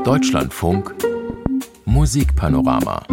Deutschlandfunk Musikpanorama.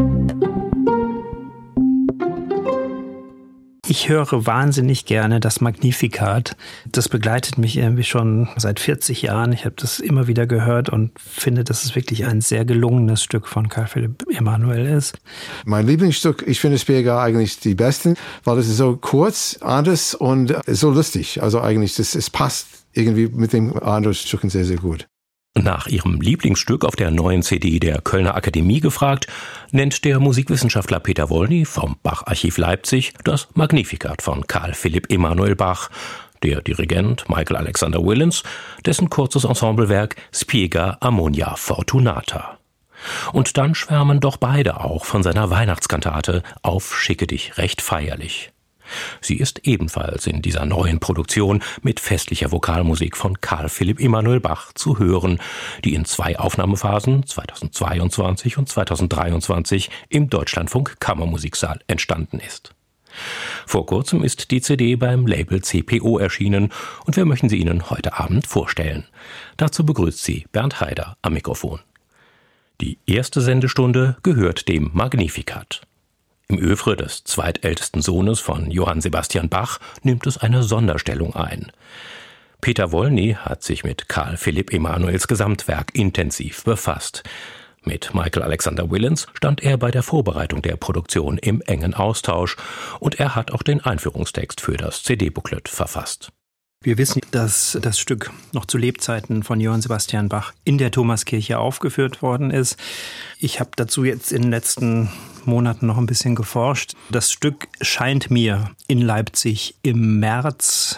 Ich höre wahnsinnig gerne das Magnificat. Das begleitet mich irgendwie schon seit 40 Jahren. Ich habe das immer wieder gehört und finde, dass es wirklich ein sehr gelungenes Stück von Carl Philipp Emanuel ist. Mein Lieblingsstück, ich finde Spiega eigentlich die besten, weil es ist so kurz, anders und so lustig. Also eigentlich, es passt irgendwie mit den anderen Stücken sehr, sehr gut. Nach ihrem Lieblingsstück auf der neuen CD der Kölner Akademie gefragt, nennt der Musikwissenschaftler Peter Wolny vom Bach-Archiv Leipzig das Magnificat von Carl Philipp Emanuel Bach, der Dirigent Michael Alexander Willens, dessen kurzes Ensemblewerk Spiega Ammonia Fortunata. Und dann schwärmen doch beide auch von seiner Weihnachtskantate Auf schicke dich recht feierlich. Sie ist ebenfalls in dieser neuen Produktion mit festlicher Vokalmusik von Carl Philipp Emanuel Bach zu hören, die in 2 Aufnahmephasen 2022 und 2023 im Deutschlandfunk Kammermusiksaal entstanden ist. Vor kurzem ist die CD beim Label CPO erschienen und wir möchten sie Ihnen heute Abend vorstellen. Dazu begrüßt sie Bernd Haider am Mikrofon. Die erste Sendestunde gehört dem Magnificat. Im Œuvre des zweitältesten Sohnes von Johann Sebastian Bach nimmt es eine Sonderstellung ein. Peter Wolny hat sich mit Carl Philipp Emanuels Gesamtwerk intensiv befasst. Mit Michael Alexander Willens stand er bei der Vorbereitung der Produktion im engen Austausch und er hat auch den Einführungstext für das CD-Booklet verfasst. Wir wissen, dass das Stück noch zu Lebzeiten von Johann Sebastian Bach in der Thomaskirche aufgeführt worden ist. Ich habe dazu jetzt in den letzten Monaten noch ein bisschen geforscht. Das Stück scheint mir in Leipzig im März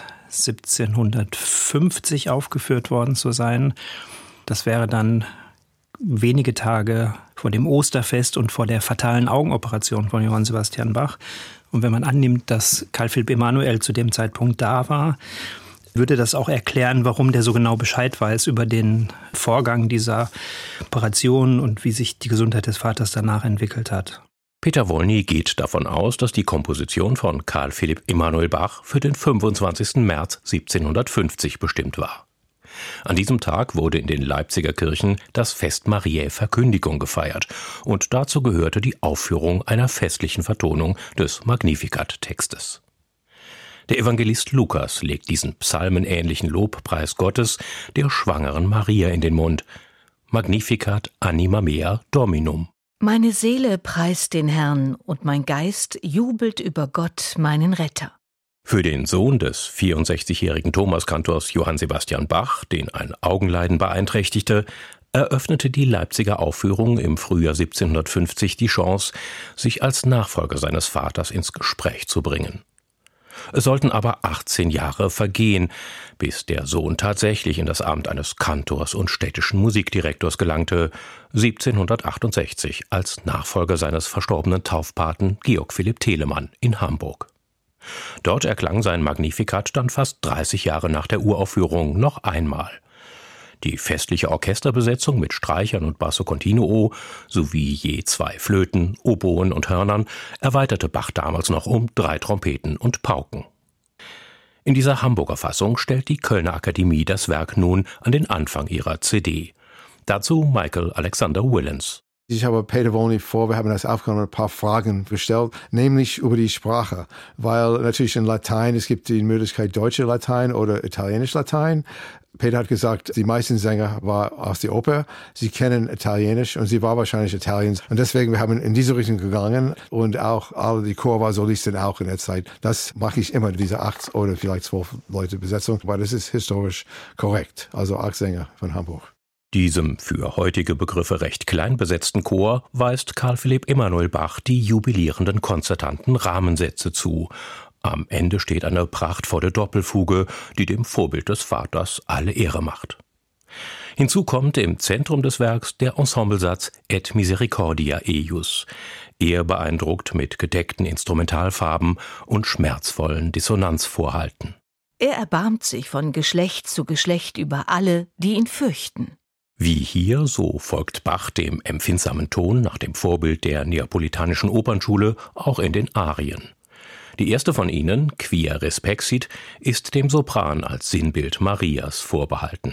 1750 aufgeführt worden zu sein. Das wäre dann wenige Tage vor dem Osterfest und vor der fatalen Augenoperation von Johann Sebastian Bach. Und wenn man annimmt, dass Carl Philipp Emanuel zu dem Zeitpunkt da war, würde das auch erklären, warum der so genau Bescheid weiß über den Vorgang dieser Operation und wie sich die Gesundheit des Vaters danach entwickelt hat. Peter Wolny geht davon aus, dass die Komposition von Carl Philipp Emanuel Bach für den 25. März 1750 bestimmt war. An diesem Tag wurde in den Leipziger Kirchen das Fest Mariä Verkündigung gefeiert und dazu gehörte die Aufführung einer festlichen Vertonung des Magnificat-Textes. Der Evangelist Lukas legt diesen psalmenähnlichen Lobpreis Gottes der schwangeren Maria in den Mund. Magnificat anima mea Dominum. Meine Seele preist den Herrn und mein Geist jubelt über Gott, meinen Retter. Für den Sohn des 64-jährigen Thomaskantors Johann Sebastian Bach, den ein Augenleiden beeinträchtigte, eröffnete die Leipziger Aufführung im Frühjahr 1750 die Chance, sich als Nachfolger seines Vaters ins Gespräch zu bringen. Es sollten aber 18 Jahre vergehen, bis der Sohn tatsächlich in das Amt eines Kantors und städtischen Musikdirektors gelangte, 1768 als Nachfolger seines verstorbenen Taufpaten Georg Philipp Telemann in Hamburg. Dort erklang sein Magnificat dann fast 30 Jahre nach der Uraufführung noch einmal. Die festliche Orchesterbesetzung mit Streichern und Basso Continuo sowie je 2 Flöten, Oboen und Hörnern erweiterte Bach damals noch um 3 Trompeten und Pauken. In dieser Hamburger Fassung stellt die Kölner Akademie das Werk nun an den Anfang ihrer CD. Dazu Michael Alexander Willens. Ich habe Peter Wolny wir haben das aufgenommen, ein paar Fragen gestellt, nämlich über die Sprache. Weil natürlich in Latein, es gibt die Möglichkeit deutsche Latein oder italienisch Latein. Peter hat gesagt, die meisten Sänger waren aus der Oper, sie kennen Italienisch und sie war wahrscheinlich Italien. Und deswegen, wir haben in diese Richtung gegangen und auch alle die Chor war Solisten auch in der Zeit. Das mache ich immer, diese 8 oder vielleicht 12 Leute Besetzung, weil das ist historisch korrekt. Also 8 Sänger von Hamburg. Diesem für heutige Begriffe recht klein besetzten Chor weist Carl Philipp Emanuel Bach die jubilierenden konzertanten Rahmensätze zu. Am Ende steht eine prachtvolle Doppelfuge, die dem Vorbild des Vaters alle Ehre macht. Hinzu kommt im Zentrum des Werks der Ensemblesatz Et Misericordia eius. Er beeindruckt mit gedeckten Instrumentalfarben und schmerzvollen Dissonanzvorhalten. Er erbarmt sich von Geschlecht zu Geschlecht über alle, die ihn fürchten. Wie hier, so folgt Bach dem empfindsamen Ton nach dem Vorbild der neapolitanischen Opernschule auch in den Arien. Die erste von ihnen, Quia Respexit, ist dem Sopran als Sinnbild Marias vorbehalten.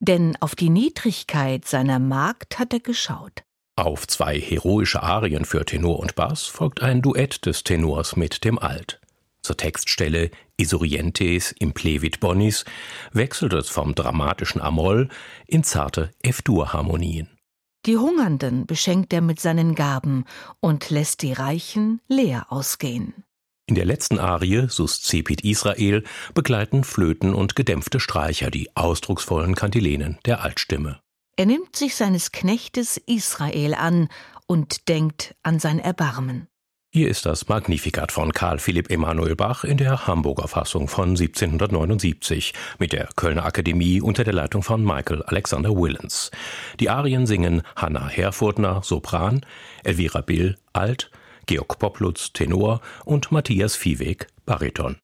denn auf die Niedrigkeit seiner Magd hat er geschaut. Auf 2 heroische Arien für Tenor und Bass folgt ein Duett des Tenors mit dem Alt. Zur Textstelle Isorientes implevit bonis wechselt es vom dramatischen A-Moll in zarte F-Dur-Harmonien. Die Hungernden beschenkt er mit seinen Gaben und lässt die Reichen leer ausgehen. In der letzten Arie, Suscepit Israel, begleiten Flöten und gedämpfte Streicher die ausdrucksvollen Kantilenen der Altstimme. Er nimmt sich seines Knechtes Israel an und denkt an sein Erbarmen. Hier ist das Magnificat von Carl Philipp Emanuel Bach in der Hamburger Fassung von 1779 mit der Kölner Akademie unter der Leitung von Michael Alexander Willens. Die Arien singen Hanna Herfurthner, Sopran, Elvira Bill, Alt, Georg Poplutz, Tenor und Matthias Viehweg, Bariton.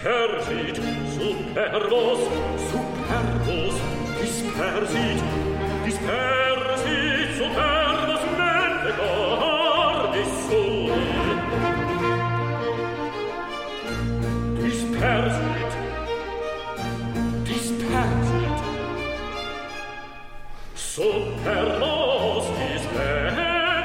dispersit, superbos, superbos, dispersit, dispersit, superbos, mente cordis soli. Dispersit, dispersit, superbos, dispersit,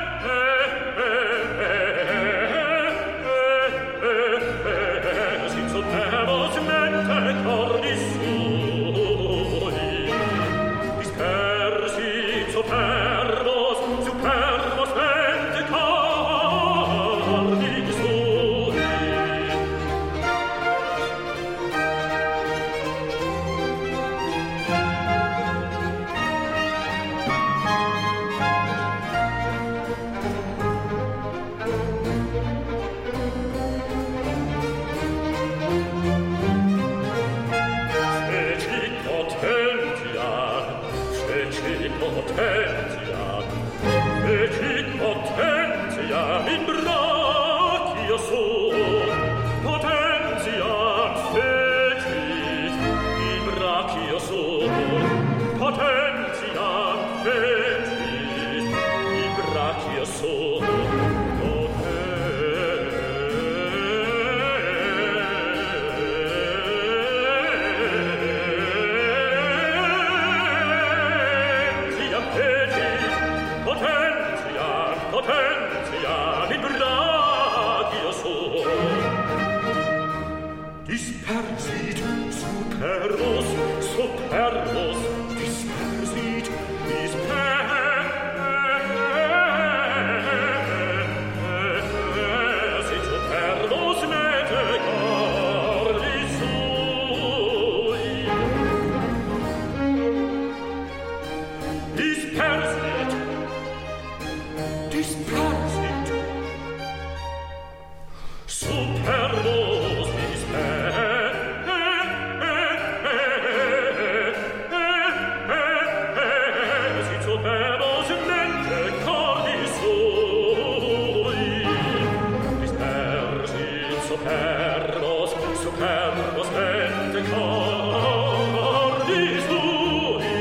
superbos, mente cordis soli. Dispersit, superbos, superbos, mente cordis soli. Potentia in brachio sum, potentiam fecit in brachio sum, potentiam fecit in brachio sum, Potentia in brachio sum. Dispersit, superbos, superbos, dispersit, dispersit, superbos, mente cordis soli. Dispersit, dispersit, superbos, dispersit, superbos, mente cordis soli. Dispersit, superbos, superbos, mente cordis soli.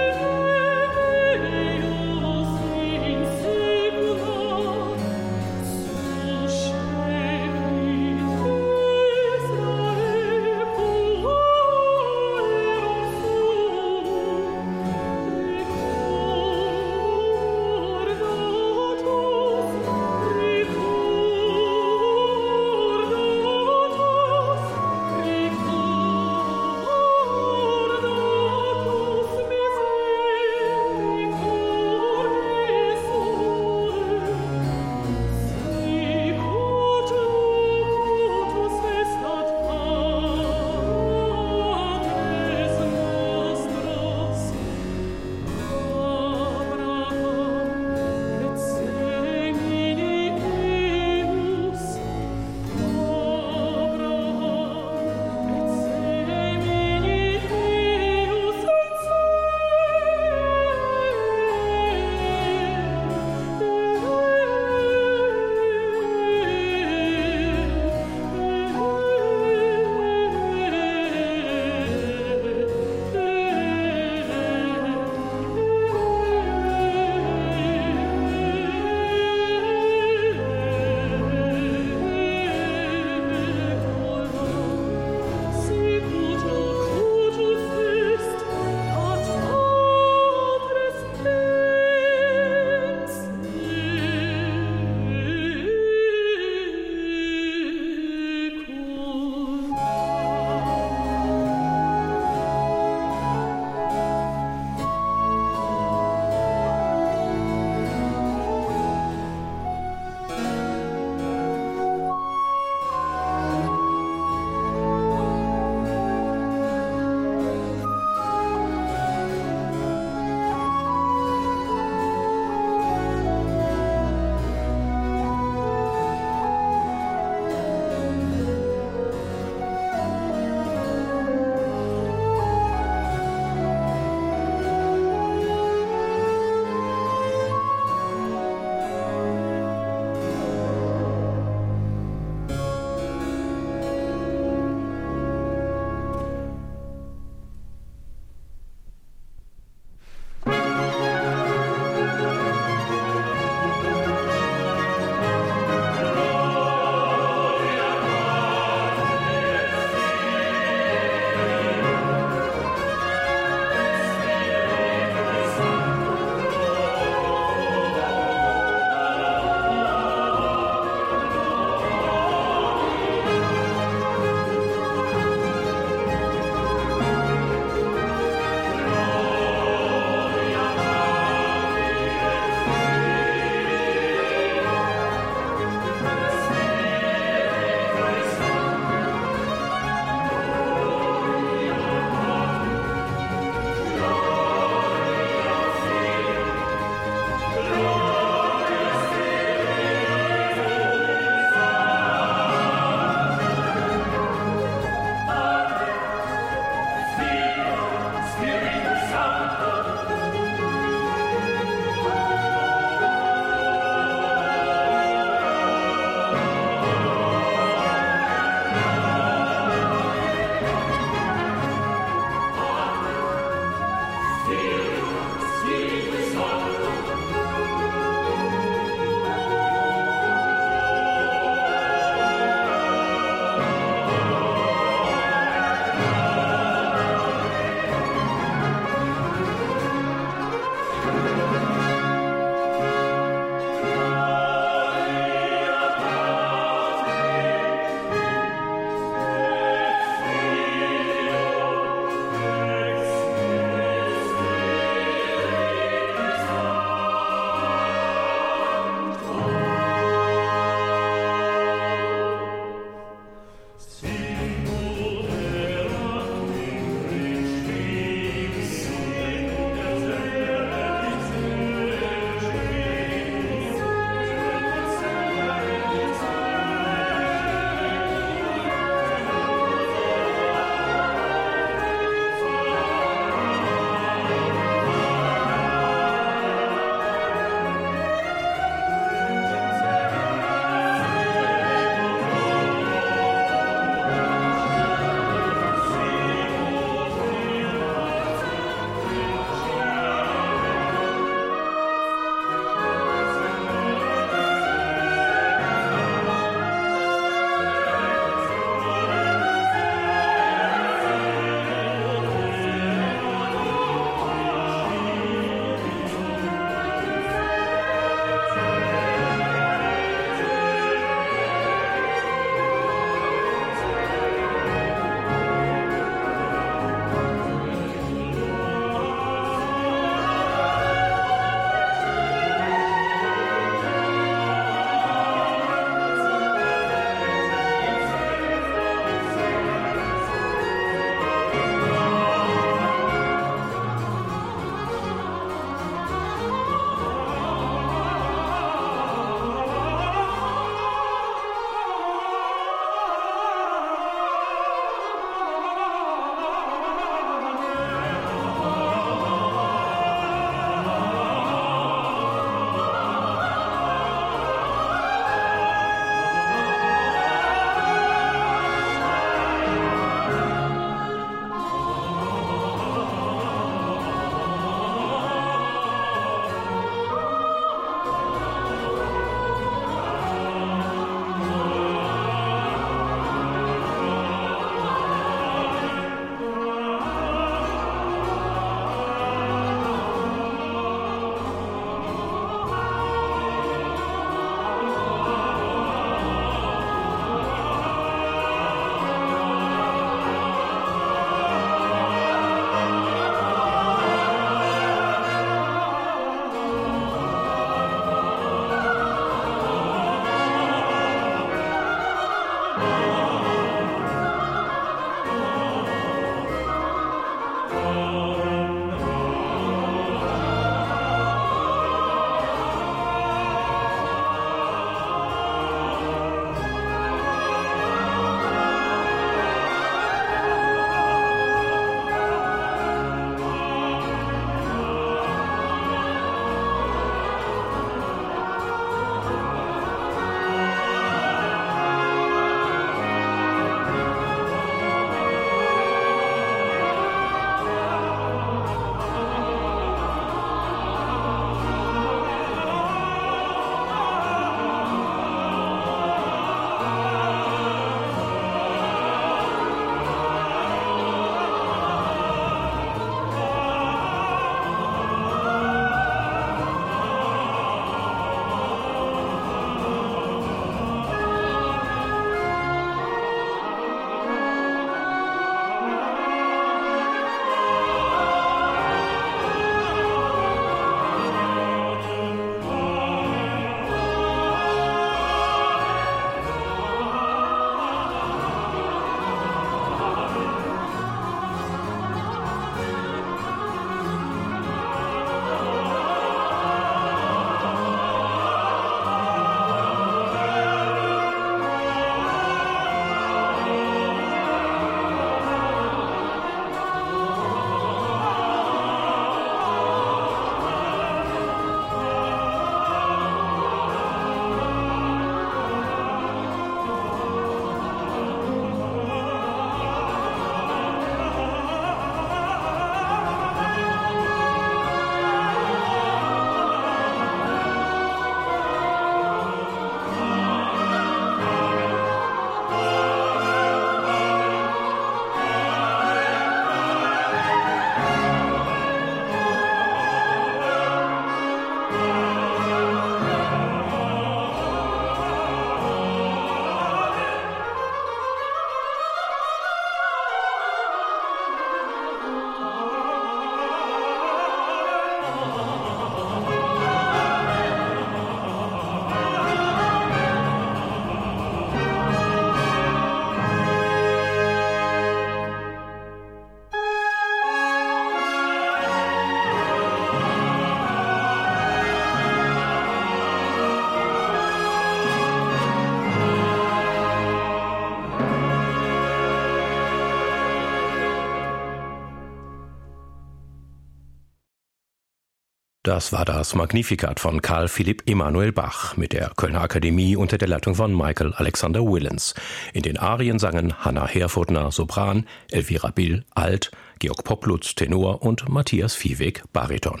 Das war das Magnificat von Carl Philipp Emanuel Bach mit der Kölner Akademie unter der Leitung von Michael Alexander Willens. In den Arien sangen Hanna Herfurthner Sopran, Elvira Bill Alt, Georg Poplutz Tenor und Matthias Viehweg Bariton.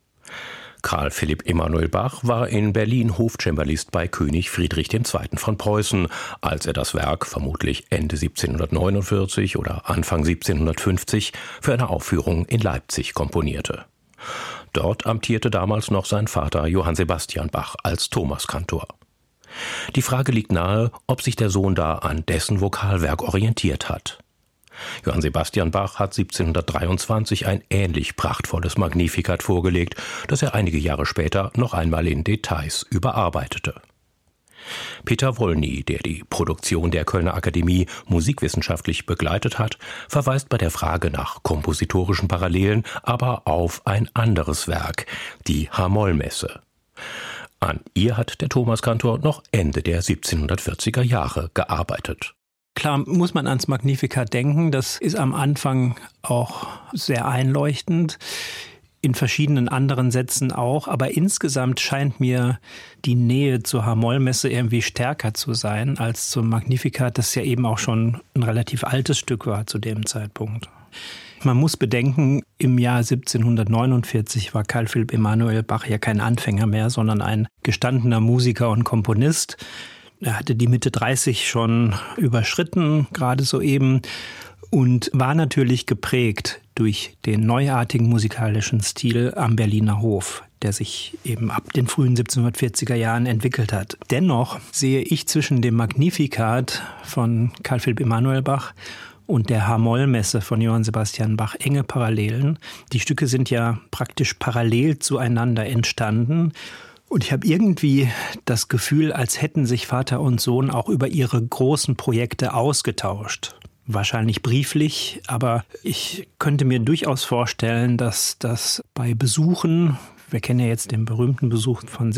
Carl Philipp Emanuel Bach war in Berlin Hofcembalist bei König Friedrich II. Von Preußen, als er das Werk vermutlich Ende 1749 oder Anfang 1750 für eine Aufführung in Leipzig komponierte. Dort amtierte damals noch sein Vater Johann Sebastian Bach als Thomaskantor. Die Frage liegt nahe, ob sich der Sohn da an dessen Vokalwerk orientiert hat. Johann Sebastian Bach hat 1723 ein ähnlich prachtvolles Magnificat vorgelegt, das er einige Jahre später noch einmal in Details überarbeitete. Peter Wolny, der die Produktion der Kölner Akademie musikwissenschaftlich begleitet hat, verweist bei der Frage nach kompositorischen Parallelen aber auf ein anderes Werk, die H-Moll-Messe. An ihr hat der Thomaskantor noch Ende der 1740er Jahre gearbeitet. Klar muss man ans Magnificat denken, das ist am Anfang auch sehr einleuchtend. In verschiedenen anderen Sätzen auch, aber insgesamt scheint mir die Nähe zur H-Moll-Messe irgendwie stärker zu sein als zum Magnificat, das ja eben auch schon ein relativ altes Stück war zu dem Zeitpunkt. Man muss bedenken, im Jahr 1749 war Carl Philipp Emanuel Bach ja kein Anfänger mehr, sondern ein gestandener Musiker und Komponist. Er hatte die Mitte 30 schon überschritten, gerade soeben, und war natürlich geprägt durch den neuartigen musikalischen Stil am Berliner Hof, der sich eben ab den frühen 1740er Jahren entwickelt hat. Dennoch sehe ich zwischen dem Magnificat von Carl Philipp Emanuel Bach und der H-Moll-Messe von Johann Sebastian Bach enge Parallelen. Die Stücke sind ja praktisch parallel zueinander entstanden. Und ich habe irgendwie das Gefühl, als hätten sich Vater und Sohn auch über ihre großen Projekte ausgetauscht. Wahrscheinlich brieflich, aber ich könnte mir durchaus vorstellen, dass das bei Besuchen, wir kennen ja jetzt den berühmten Besuch von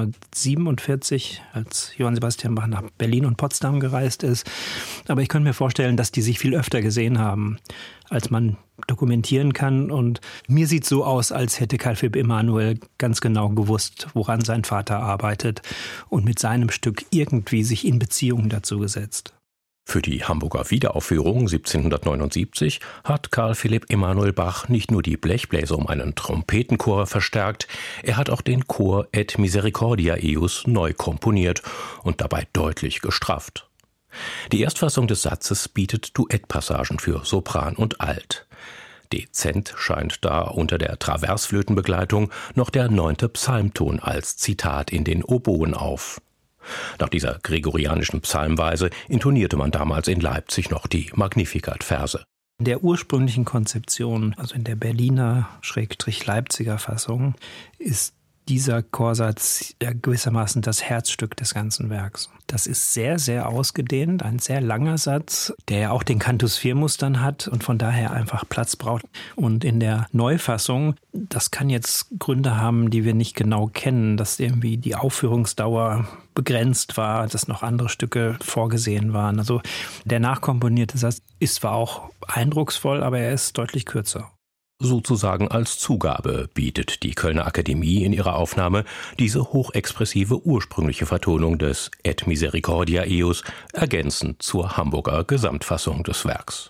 1747, als Johann Sebastian Bach nach Berlin und Potsdam gereist ist, aber ich könnte mir vorstellen, dass die sich viel öfter gesehen haben, als man dokumentieren kann. Und mir sieht so aus, als hätte Carl Philipp Emanuel ganz genau gewusst, woran sein Vater arbeitet und mit seinem Stück irgendwie sich in Beziehung dazu gesetzt. Für die Hamburger Wiederaufführung 1779 hat Carl Philipp Emanuel Bach nicht nur die Blechbläser um einen Trompetenchor verstärkt, er hat auch den Chor Et Misericordia Eius neu komponiert und dabei deutlich gestrafft. Die Erstfassung des Satzes bietet Duettpassagen für Sopran und Alt. Dezent scheint da unter der Traversflötenbegleitung noch der 9. Psalmton als Zitat in den Oboen auf. Nach dieser gregorianischen Psalmweise intonierte man damals in Leipzig noch die Magnificat-Verse. In der ursprünglichen Konzeption, also in der Berliner/Leipziger Fassung, ist dieser Chorsatz gewissermaßen das Herzstück des ganzen Werks. Das ist sehr, sehr ausgedehnt, ein sehr langer Satz, der ja auch den Cantus Firmus dann hat und von daher einfach Platz braucht. Und in der Neufassung, das kann jetzt Gründe haben, die wir nicht genau kennen, dass irgendwie die Aufführungsdauer begrenzt war, dass noch andere Stücke vorgesehen waren. Also der nachkomponierte Satz ist zwar auch eindrucksvoll, aber er ist deutlich kürzer. Sozusagen als Zugabe bietet die Kölner Akademie in ihrer Aufnahme diese hochexpressive ursprüngliche Vertonung des Et Misericordia Eius ergänzend zur Hamburger Gesamtfassung des Werks.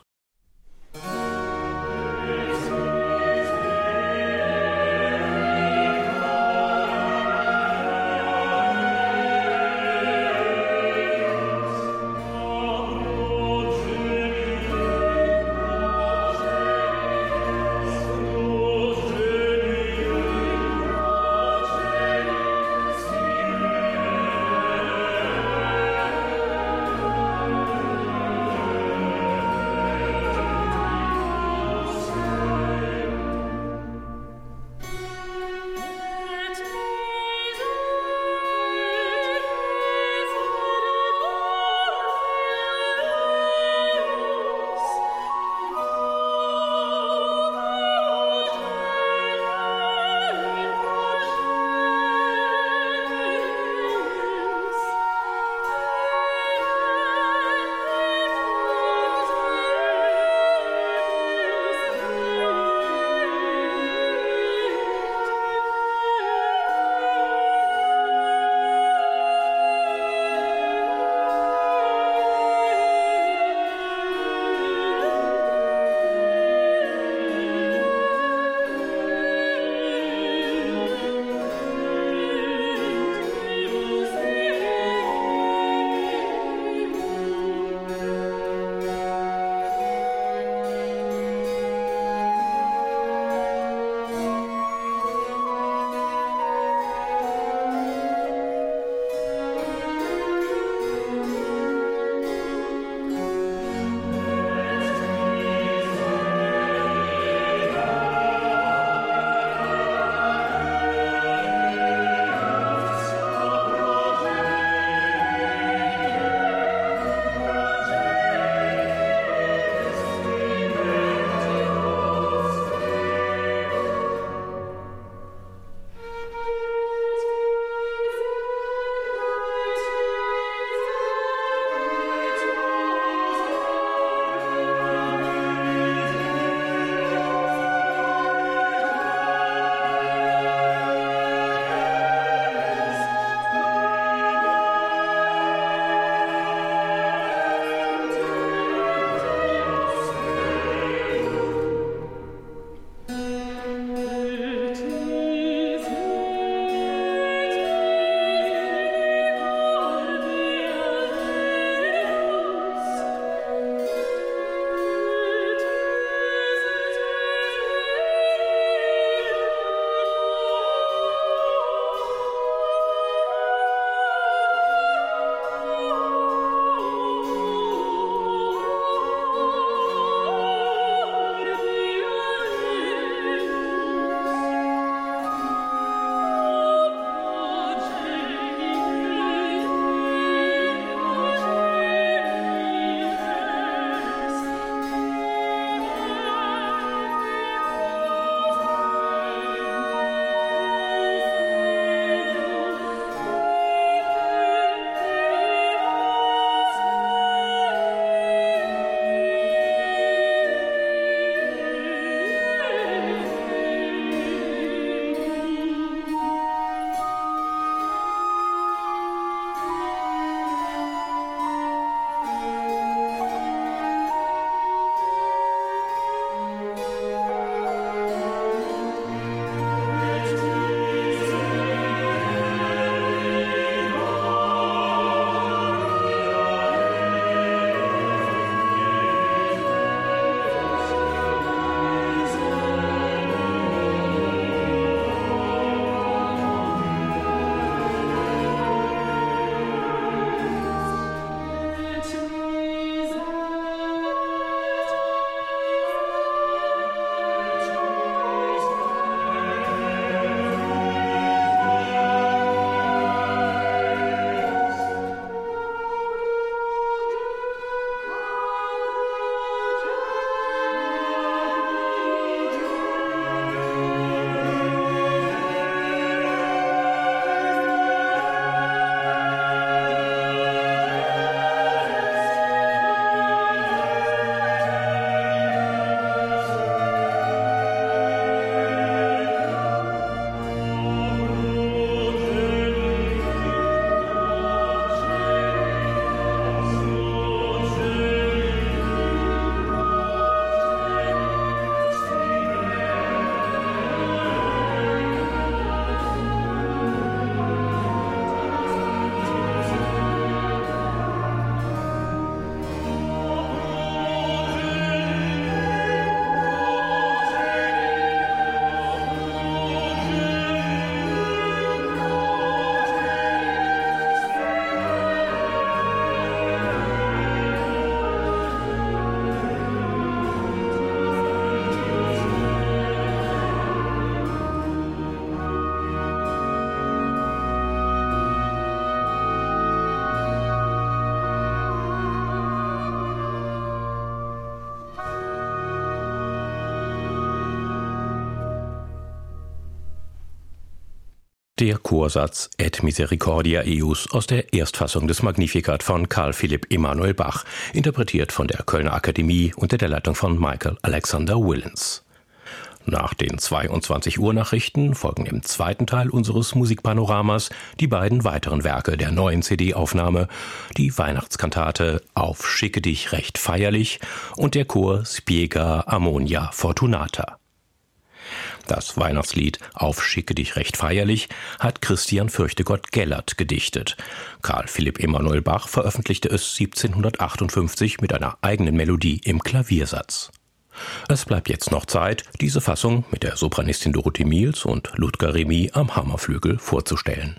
Der Chorsatz Et Misericordia Eius aus der Erstfassung des Magnificat von Carl Philipp Emanuel Bach, interpretiert von der Kölner Akademie unter der Leitung von Michael Alexander Willens. Nach den 22-Uhr-Nachrichten folgen im zweiten Teil unseres Musikpanoramas die beiden weiteren Werke der neuen CD-Aufnahme, die Weihnachtskantate Auf schicke dich recht feierlich und der Chor Spiega Ammonia Fortunata. Das Weihnachtslied Auf schicke dich recht feierlich hat Christian Fürchtegott Gellert gedichtet. Carl Philipp Emanuel Bach veröffentlichte es 1758 mit einer eigenen Melodie im Klaviersatz. Es bleibt jetzt noch Zeit, diese Fassung mit der Sopranistin Dorothee Miels und Ludger Remy am Hammerflügel vorzustellen.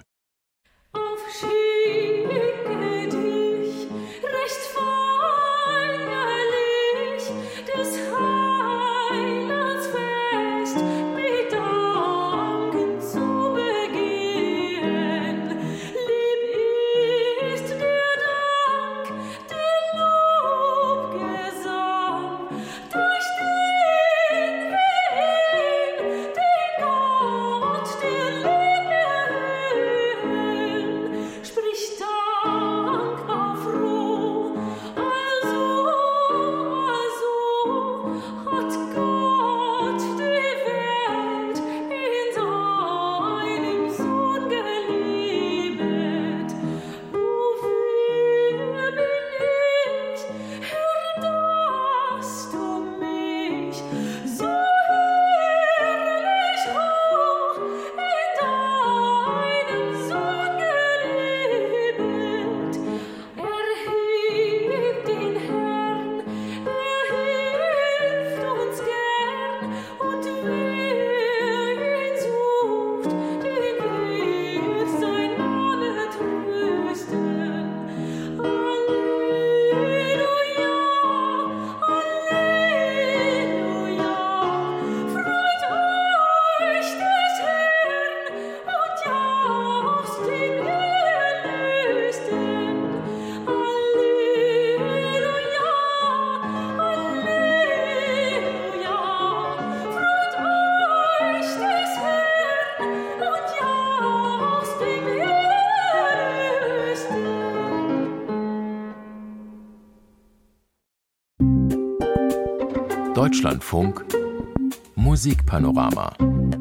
Deutschlandfunk Musikpanorama.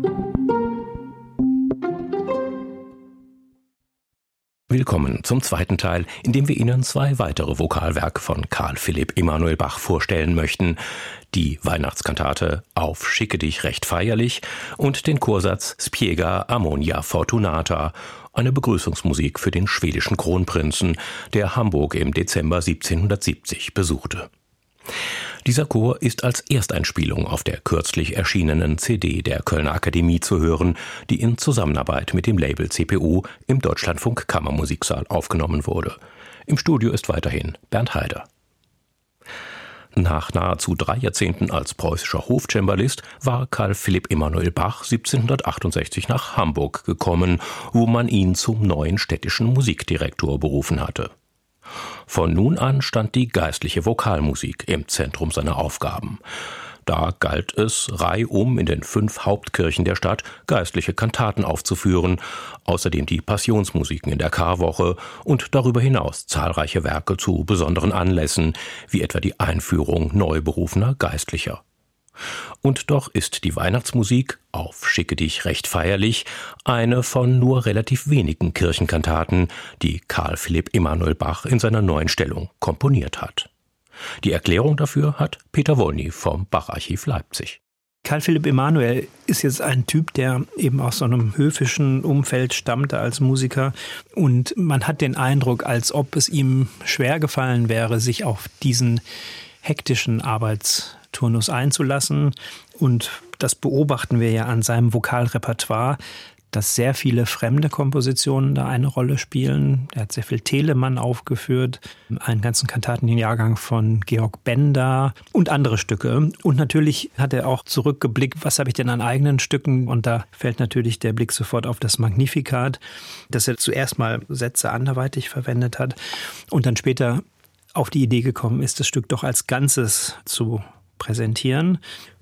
Willkommen zum zweiten Teil, in dem wir Ihnen zwei weitere Vokalwerke von Carl Philipp Emanuel Bach vorstellen möchten. Die Weihnachtskantate Auf schicke dich recht feierlich und den Chorsatz Spiega Ammonia Fortunata, eine Begrüßungsmusik für den schwedischen Kronprinzen, der Hamburg im Dezember 1770 besuchte. Dieser Chor ist als Ersteinspielung auf der kürzlich erschienenen CD der Kölner Akademie zu hören, die in Zusammenarbeit mit dem Label CPU im Deutschlandfunk Kammermusiksaal aufgenommen wurde. Im Studio ist weiterhin Bernd Heider. Nach nahezu 3 Jahrzehnten als preußischer Hofcembalist war Carl Philipp Emanuel Bach 1768 nach Hamburg gekommen, wo man ihn zum neuen städtischen Musikdirektor berufen hatte. Von nun an stand die geistliche Vokalmusik im Zentrum seiner Aufgaben. Da galt es, reihum in den 5 Hauptkirchen der Stadt geistliche Kantaten aufzuführen, außerdem die Passionsmusiken in der Karwoche und darüber hinaus zahlreiche Werke zu besonderen Anlässen, wie etwa die Einführung neu berufener Geistlicher. Und doch ist die Weihnachtsmusik Auf schicke dich recht feierlich eine von nur relativ wenigen Kirchenkantaten, die Carl Philipp Emanuel Bach in seiner neuen Stellung komponiert hat. Die Erklärung dafür hat Peter Wolny vom Bach-Archiv Leipzig. Carl Philipp Emanuel ist jetzt ein Typ, der eben aus so einem höfischen Umfeld stammte als Musiker. Und man hat den Eindruck, als ob es ihm schwer gefallen wäre, sich auf diesen hektischen Arbeitsturnus einzulassen. Und das beobachten wir ja an seinem Vokalrepertoire, dass sehr viele fremde Kompositionen da eine Rolle spielen. Er hat sehr viel Telemann aufgeführt, einen ganzen Kantatenjahrgang von Georg Benda und andere Stücke. Und natürlich hat er auch zurückgeblickt, was habe ich denn an eigenen Stücken? Und da fällt natürlich der Blick sofort auf das Magnificat, dass er zuerst mal Sätze anderweitig verwendet hat und dann später auf die Idee gekommen ist, das Stück doch als Ganzes zu präsentieren.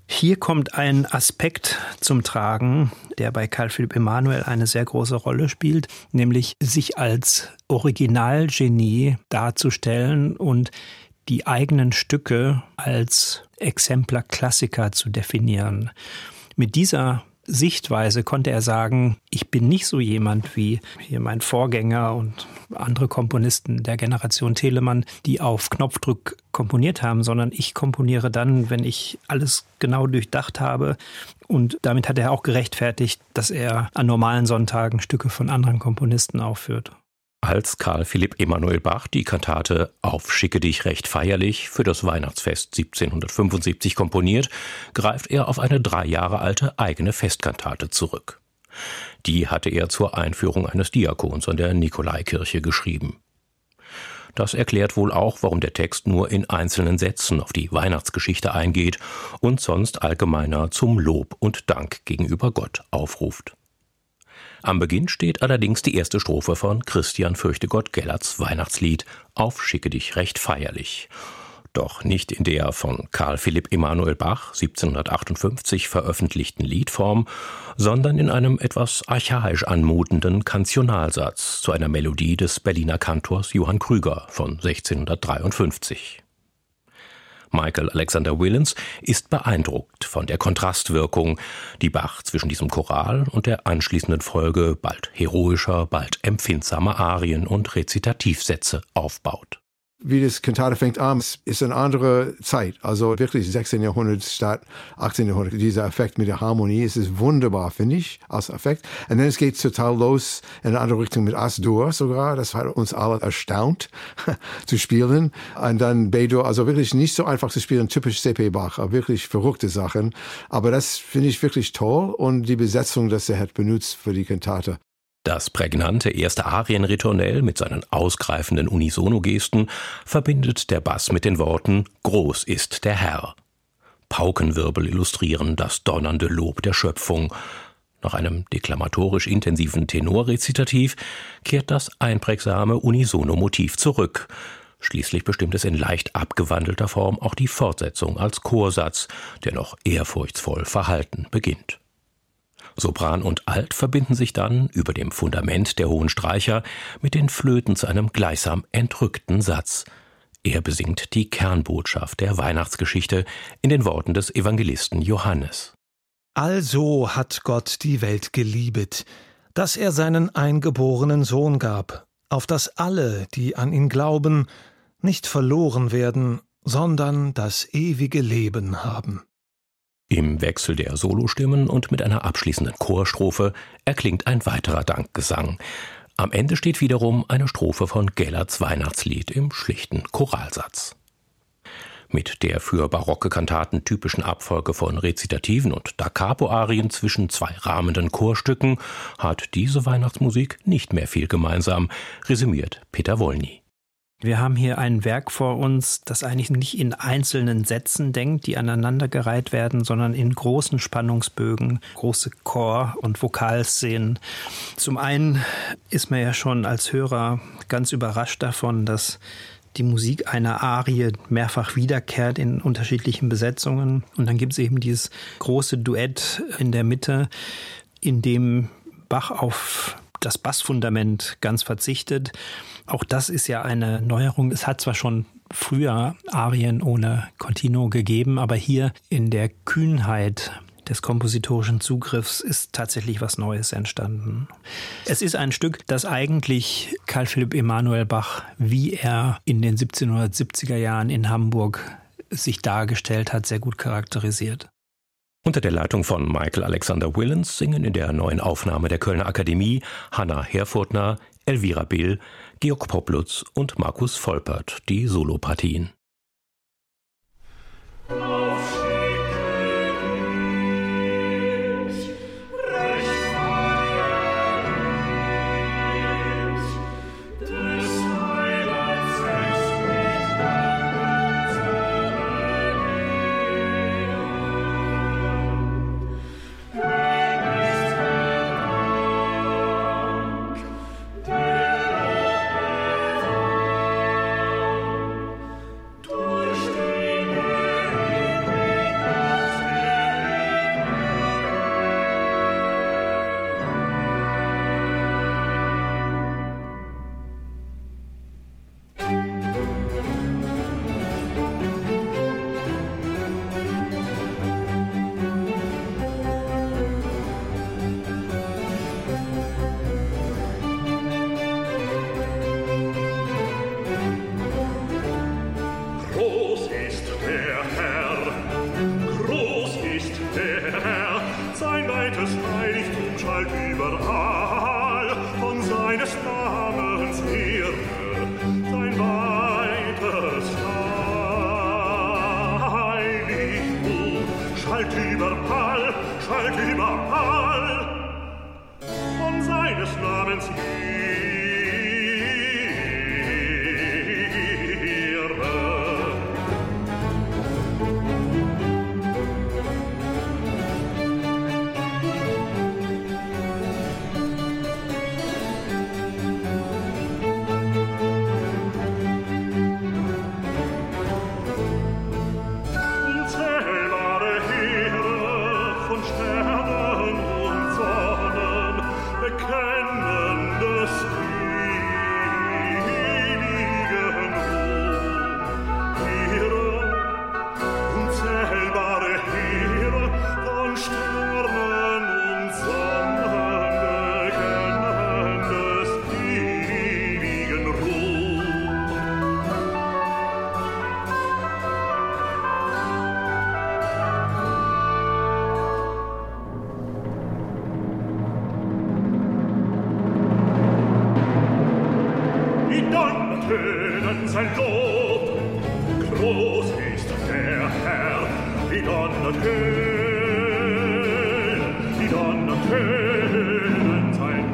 Hier kommt ein Aspekt zum Tragen, der bei Carl Philipp Emanuel eine sehr große Rolle spielt, nämlich sich als Originalgenie darzustellen und die eigenen Stücke als Exemplar Klassiker zu definieren. Mit dieser Sichtweise konnte er sagen, ich bin nicht so jemand wie hier mein Vorgänger und andere Komponisten der Generation Telemann, die auf Knopfdruck komponiert haben, sondern ich komponiere dann, wenn ich alles genau durchdacht habe. Und damit hat er auch gerechtfertigt, dass er an normalen Sonntagen Stücke von anderen Komponisten aufführt. Als Carl Philipp Emanuel Bach die Kantate Auf schicke dich recht feierlich für das Weihnachtsfest 1775 komponiert, greift er auf eine 3 Jahre alte eigene Festkantate zurück. Die hatte er zur Einführung eines Diakons an der Nikolaikirche geschrieben. Das erklärt wohl auch, warum der Text nur in einzelnen Sätzen auf die Weihnachtsgeschichte eingeht und sonst allgemeiner zum Lob und Dank gegenüber Gott aufruft. Am Beginn steht allerdings die erste Strophe von Christian Fürchtegott Gellerts Weihnachtslied Auf schicke dich recht feierlich. Doch nicht in der von Carl Philipp Emanuel Bach 1758 veröffentlichten Liedform, sondern in einem etwas archaisch anmutenden Kantionalsatz zu einer Melodie des Berliner Kantors Johann Krüger von 1653. Michael Alexander Willens ist beeindruckt von der Kontrastwirkung, die Bach zwischen diesem Choral und der anschließenden Folge bald heroischer, bald empfindsamer Arien und Rezitativsätze aufbaut. Wie das Kantate fängt an, ist eine andere Zeit. Also wirklich 16. Jahrhundert statt 18. Jahrhundert. Dieser Effekt mit der Harmonie, es ist wunderbar, finde ich, als Effekt. Und dann es geht total los in eine andere Richtung mit As-Dur sogar. Das hat uns alle erstaunt zu spielen. Und dann B-Dur, also wirklich nicht so einfach zu spielen, typisch C.P. Bach, wirklich verrückte Sachen. Aber das finde ich wirklich toll und die Besetzung, das er hat benutzt für die Kantate. Das prägnante erste Arienritornell mit seinen ausgreifenden Unisono-Gesten verbindet der Bass mit den Worten »Groß ist der Herr«. Paukenwirbel illustrieren das donnernde Lob der Schöpfung. Nach einem deklamatorisch intensiven Tenorrezitativ kehrt das einprägsame Unisono-Motiv zurück. Schließlich bestimmt es in leicht abgewandelter Form auch die Fortsetzung als Chorsatz, der noch ehrfurchtsvoll verhalten beginnt. Sopran und Alt verbinden sich dann über dem Fundament der hohen Streicher mit den Flöten zu einem gleichsam entrückten Satz. Er besingt die Kernbotschaft der Weihnachtsgeschichte in den Worten des Evangelisten Johannes. Also hat Gott die Welt geliebet, dass er seinen eingeborenen Sohn gab, auf dass alle, die an ihn glauben, nicht verloren werden, sondern das ewige Leben haben. Im Wechsel der Solostimmen und mit einer abschließenden Chorstrophe erklingt ein weiterer Dankgesang. Am Ende steht wiederum eine Strophe von Gellerts Weihnachtslied im schlichten Choralsatz. Mit der für barocke Kantaten typischen Abfolge von Rezitativen und Da Capo-Arien zwischen 2 rahmenden Chorstücken hat diese Weihnachtsmusik nicht mehr viel gemeinsam, resümiert Peter Wolny. Wir haben hier ein Werk vor uns, das eigentlich nicht in einzelnen Sätzen denkt, die aneinandergereiht werden, sondern in großen Spannungsbögen, große Chor- und Vokalszenen. Zum einen ist man ja schon als Hörer ganz überrascht davon, dass die Musik einer Arie mehrfach wiederkehrt in unterschiedlichen Besetzungen. Und dann gibt es eben dieses große Duett in der Mitte, in dem Bach auf das Bassfundament ganz verzichtet. Auch das ist ja eine Neuerung. Es hat zwar schon früher Arien ohne Continuo gegeben, aber hier in der Kühnheit des kompositorischen Zugriffs ist tatsächlich was Neues entstanden. Es ist ein Stück, das eigentlich Carl Philipp Emanuel Bach, wie er in den 1770er Jahren in Hamburg sich dargestellt hat, sehr gut charakterisiert. Unter der Leitung von Michael Alexander Willens singen in der neuen Aufnahme der Kölner Akademie Hanna Herfurthner, Elvira Bill, Georg Poplutz und Markus Volpert die Solopartien. schallt überall von seines Namens sein Lob. Groß ist der Herr, die Donner tönen sein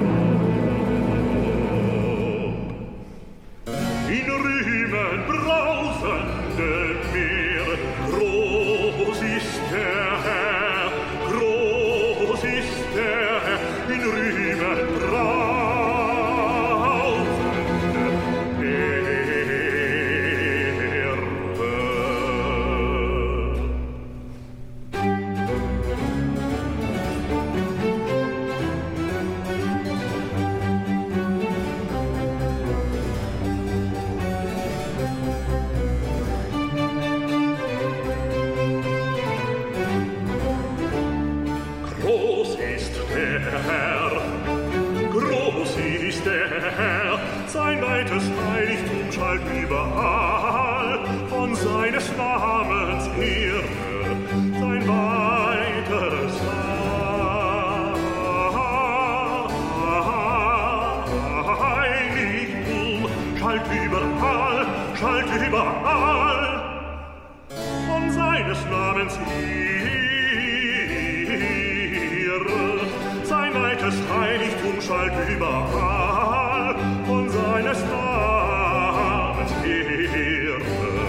Lob. In Rühmen brausende Meere, groß ist der Herr, groß ist der Herr, in Rühmen brausende sein weites Heiligtum schallt überall von seines Namens Ehre, sein weiteres Heiligtum schallt überall von seines Namens Ehre, sein weites Heiligtum schallt überall von seines Namens Ehre.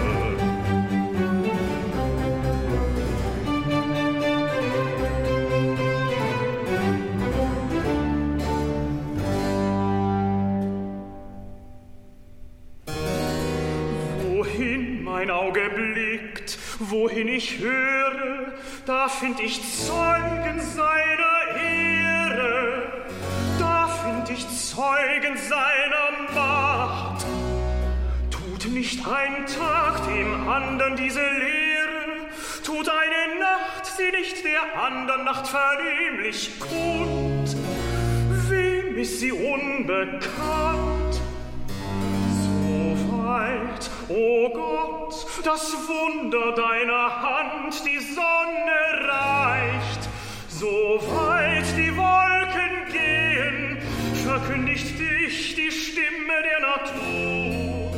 Wohin mein Auge blickt, wohin ich höre, da find ich Zeugen seiner Ehre. Da find ich Zeugen seiner Macht. Tut nicht ein Tag dem andern diese Lehre, tut eine Nacht sie nicht der andern Nacht vernehmlich kund. Wem ist sie unbekannt? So weit, o Gott, das Wunder deiner Hand die Sonne reicht, so weit die Wolken gehen, verkündigt dich die Stimme der Natur.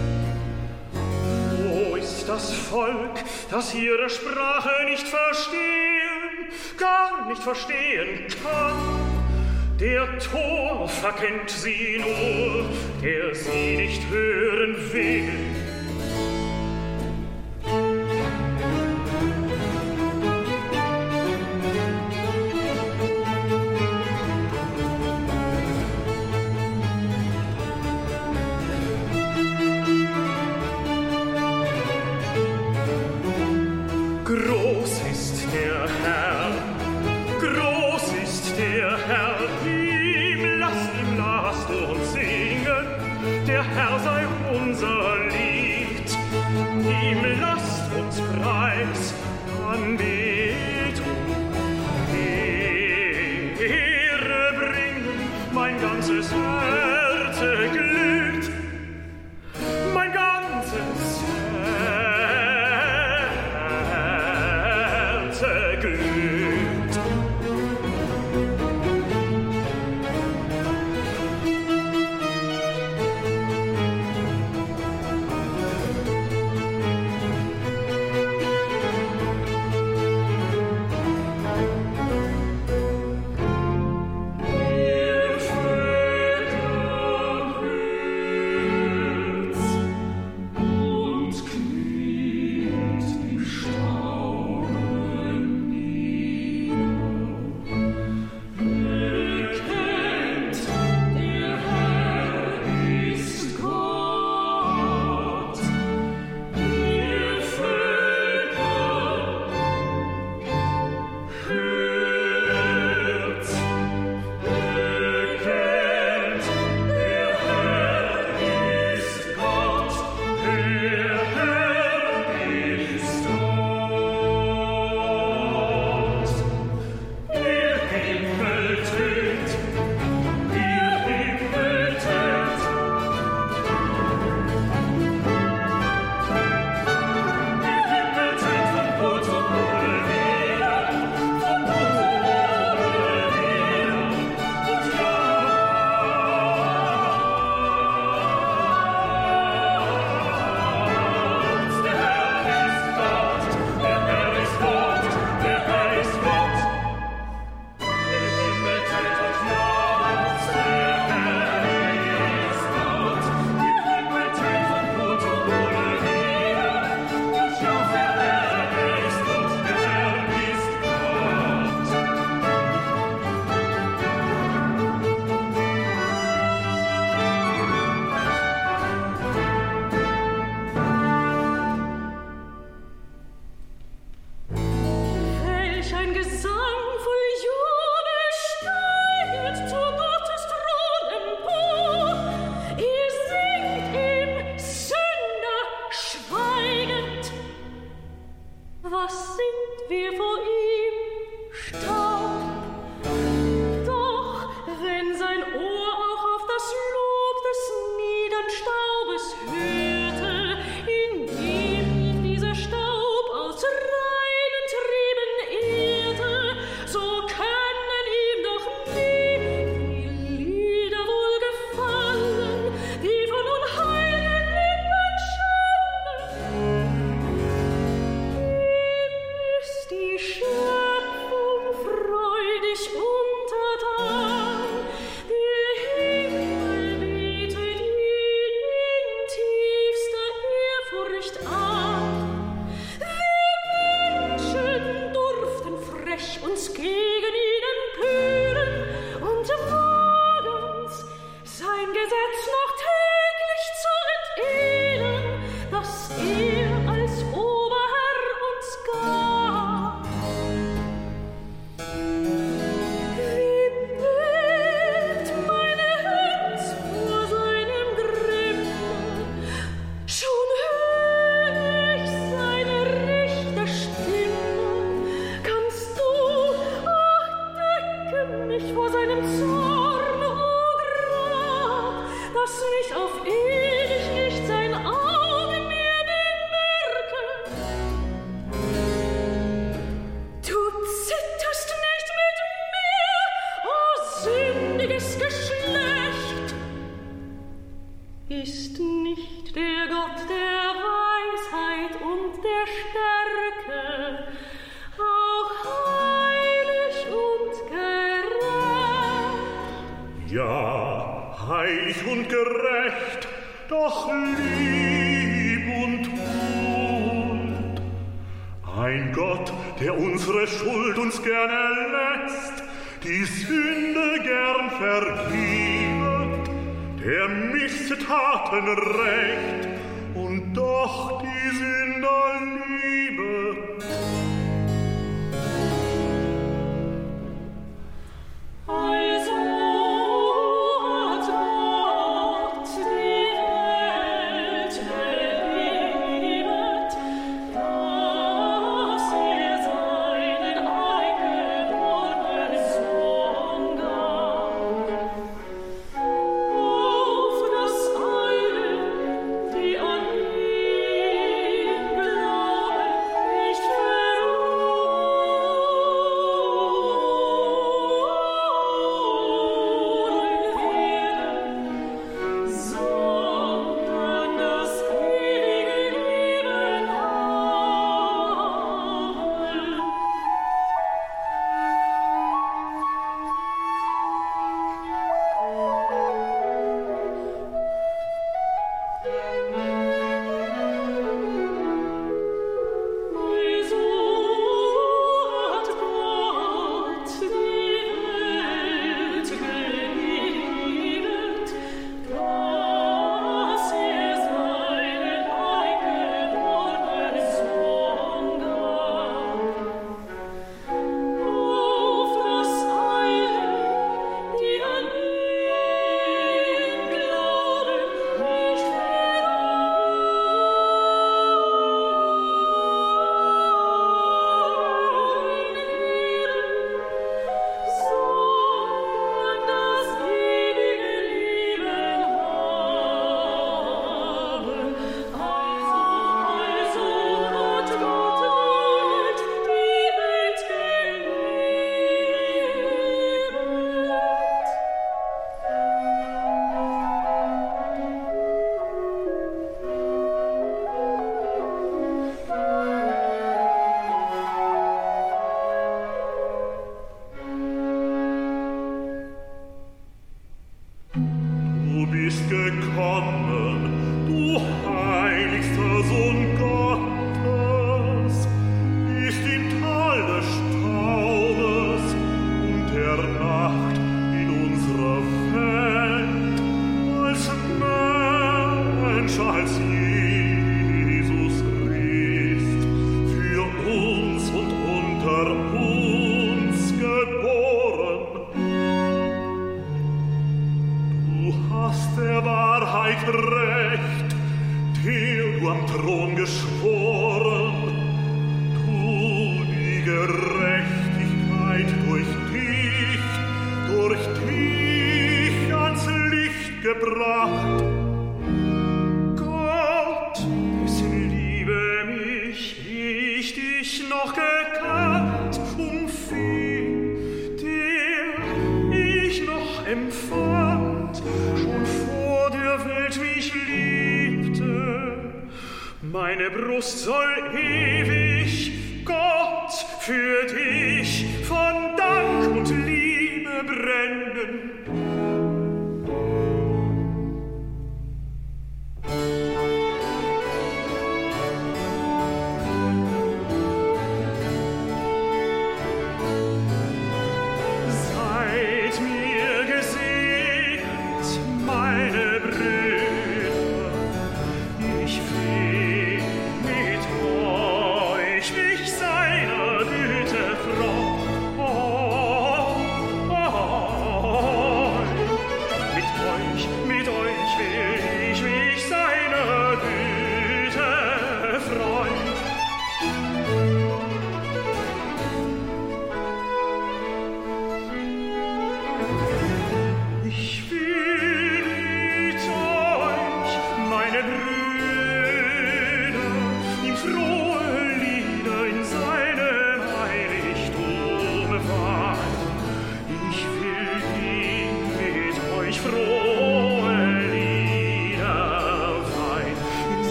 Wo ist das Volk, das ihre Sprache nicht verstehen, gar nicht verstehen kann? Der Tor verkennt sie nur, der sie nicht hören will. Groß ist der Herr, groß ist der Herr, ihm lasst uns singen, der Herr sei unser Lied, ihm lasst uns Preis, Anbetung, Ehre bringen, mein ganzes Herz glüht, mein ganzes Herz glüht. was sind wir vor ihm? Staub. Doch wenn sein Ohr auch auf das Lob des niedern Staubes hörte, indem ihn dieser Staub aus reinen Trieben ehrte, so können ihm doch nie die Lieder wohl gefallen, die von unheiligen Lippen schallen. Ihm ist die Schöpfung freudig untertan, der Himmel betet ihn in tiefster Ehrfurcht an. Wir Menschen durften frech uns gegen ihn empören und wagen's, sein Gesetz noch täglich zu entehren, das er als Oberherr uns gab. Wie bebt meine Herz vor seinem Grimm, schon hör ich seine rechte Stimme. Kannst du, ach, decke mich vor seinem Zorn, o Grab, dass mich auf ewig nicht sein Auge mehr bemerke. Du zitterst nicht mit mir, o sündiges Geschlecht. Ist nicht der Gott der Weisheit und der Stärke auch heilig und gerecht? Ja, heilig und gerecht, doch lieb und huld. Ein Gott, der unsere Schuld uns gern erlässt, die Sünde gern vergibt, der Missetaten rächt und doch die Sünder liebet. Also hat Gott die Welt geliebt, dass er seinen eingeborenen Sohn gab, auf das alle, die an ihn glauben, nicht sondern das ewige Leben haben. So hat Gott die Welt geliebt, dass er seinen eingeborenen Sohn gab, auf das alle, die an ihn glauben, nicht sondern das ewige Leben haben. Also hat Gott die Welt geliebt. Du bist gekommen, du heiligster Sohn Gottes, bist im Tal des Staubes und der Nacht in unserer Welt, als Mensch, als Jesus Christ, für uns und unter uns geboren. Du hast der Wahrheit recht, der du am Thron geschworen. Du gebracht. Gott, dessen Liebe mich ich dich noch gekannt, umfing, der ich noch empfand, schon vor der Welt mich liebte. Meine Brust soll ewig, Gott, für dich von Dank und Liebe brennen.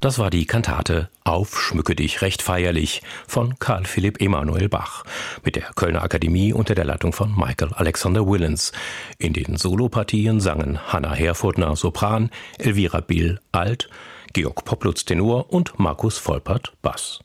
Das war die Kantate »Auf, schmücke dich recht feierlich« von Carl Philipp Emanuel Bach mit der Kölner Akademie unter der Leitung von Michael Alexander Willens. In den Solopartien sangen Hanna Herfurthner Sopran, Elvira Bill Alt, Georg Poplutz Tenor und Markus Volpert Bass.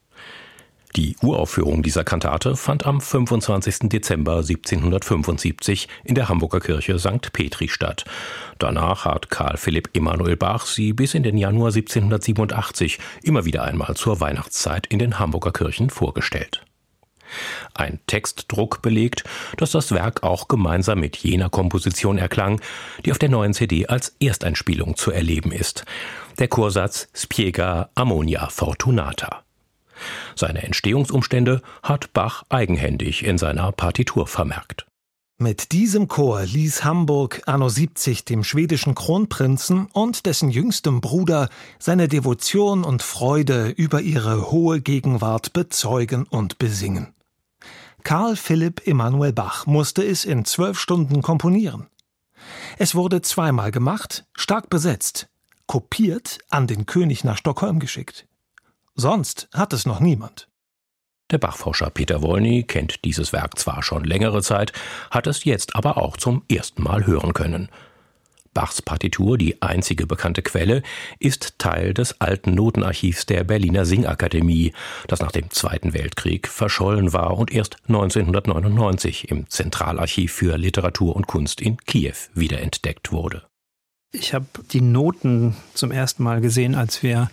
Die Uraufführung dieser Kantate fand am 25. Dezember 1775 in der Hamburger Kirche St. Petri statt. Danach hat Carl Philipp Emanuel Bach sie bis in den Januar 1787 immer wieder einmal zur Weihnachtszeit in den Hamburger Kirchen vorgestellt. Ein Textdruck belegt, dass das Werk auch gemeinsam mit jener Komposition erklang, die auf der neuen CD als Ersteinspielung zu erleben ist. Der Chorsatz Spiega Ammonia Fortunata. Seine Entstehungsumstände hat Bach eigenhändig in seiner Partitur vermerkt. Mit diesem Chor ließ Hamburg anno 70 dem schwedischen Kronprinzen und dessen jüngstem Bruder seine Devotion und Freude über ihre hohe Gegenwart bezeugen und besingen. Carl Philipp Emanuel Bach musste es in 12 Stunden komponieren. Es wurde zweimal gemacht, stark besetzt, kopiert, an den König nach Stockholm geschickt. Sonst hat es noch niemand. Der Bachforscher Peter Wolny kennt dieses Werk zwar schon längere Zeit, hat es jetzt aber auch zum ersten Mal hören können. Bachs Partitur, die einzige bekannte Quelle, ist Teil des alten Notenarchivs der Berliner Singakademie, das nach dem Zweiten Weltkrieg verschollen war und erst 1999 im Zentralarchiv für Literatur und Kunst in Kiew wiederentdeckt wurde. Ich habe die Noten zum ersten Mal gesehen, als wir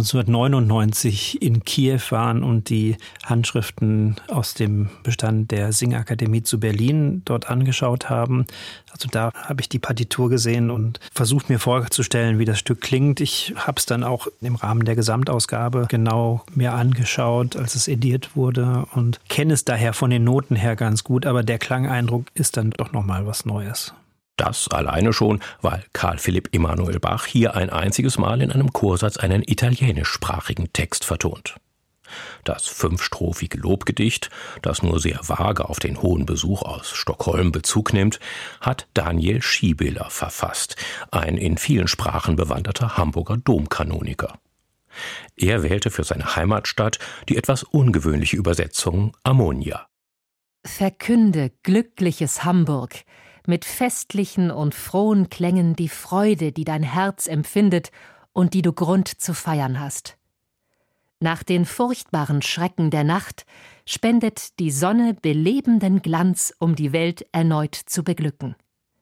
1999 in Kiew waren und die Handschriften aus dem Bestand der Singakademie zu Berlin dort angeschaut haben. Also da habe ich die Partitur gesehen und versucht mir vorzustellen, wie das Stück klingt. Ich habe es dann auch im Rahmen der Gesamtausgabe genau mir angeschaut, als es ediert wurde und kenne es daher von den Noten her ganz gut. Aber der Klangeindruck ist dann doch nochmal was Neues. Das alleine schon, weil Carl Philipp Emanuel Bach hier ein einziges Mal in einem Chorsatz einen italienischsprachigen Text vertont. Das 5-strophige Lobgedicht, das nur sehr vage auf den hohen Besuch aus Stockholm Bezug nimmt, hat Daniel Schiebeler verfasst, ein in vielen Sprachen bewanderter Hamburger Domkanoniker. Er wählte für seine Heimatstadt die etwas ungewöhnliche Übersetzung Ammonia. Verkünde, glückliches Hamburg, mit festlichen und frohen Klängen die Freude, die dein Herz empfindet und die du Grund zu feiern hast. Nach den furchtbaren Schrecken der Nacht spendet die Sonne belebenden Glanz, um die Welt erneut zu beglücken.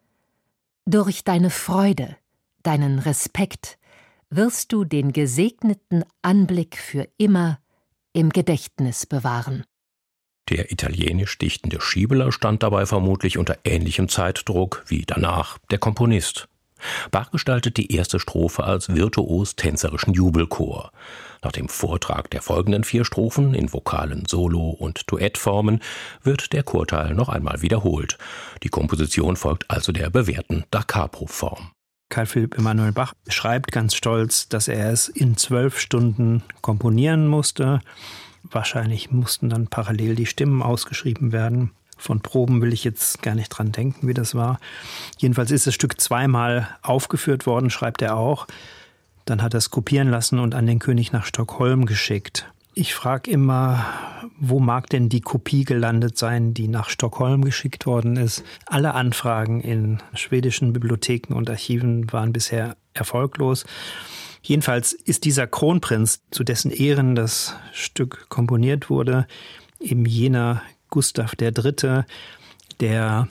Durch deine Freude, deinen Respekt, wirst du den gesegneten Anblick für immer im Gedächtnis bewahren. Der italienisch dichtende Schiebeler stand dabei vermutlich unter ähnlichem Zeitdruck wie danach der Komponist. Bach gestaltet die erste Strophe als virtuos-tänzerischen Jubelchor. Nach dem Vortrag der folgenden 4 Strophen in vokalen Solo- und Duettformen wird der Chorteil noch einmal wiederholt. Die Komposition folgt also der bewährten Da Capo-Form. Carl Philipp Emanuel Bach schreibt ganz stolz, dass er es in 12 Stunden komponieren musste. Wahrscheinlich mussten dann parallel die Stimmen ausgeschrieben werden. Von Proben will ich jetzt gar nicht dran denken, wie das war. Jedenfalls ist das Stück zweimal aufgeführt worden, schreibt er auch. Dann hat er es kopieren lassen und an den König nach Stockholm geschickt. Ich frage immer, wo mag denn die Kopie gelandet sein, die nach Stockholm geschickt worden ist? Alle Anfragen in schwedischen Bibliotheken und Archiven waren bisher erfolglos. Jedenfalls ist dieser Kronprinz, zu dessen Ehren das Stück komponiert wurde, eben jener Gustav III., der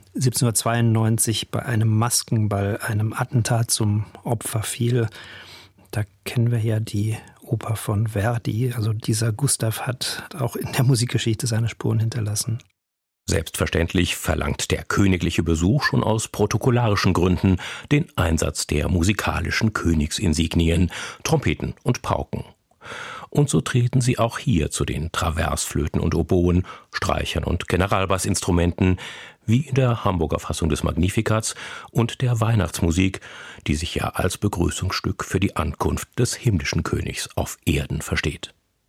1792 bei einem Maskenball einem Attentat zum Opfer fiel. Da kennen wir ja die Oper von Verdi. Also dieser Gustav hat auch in der Musikgeschichte seine Spuren hinterlassen. Selbstverständlich verlangt der königliche Besuch schon aus protokollarischen Gründen den Einsatz der musikalischen Königsinsignien, Trompeten und Pauken. Und so treten sie auch hier zu den Traversflöten und Oboen, Streichern und Generalbassinstrumenten, wie in der Hamburger Fassung des Magnifikats und der Weihnachtsmusik, die sich ja als Begrüßungsstück für die Ankunft des himmlischen Königs auf Erden versteht.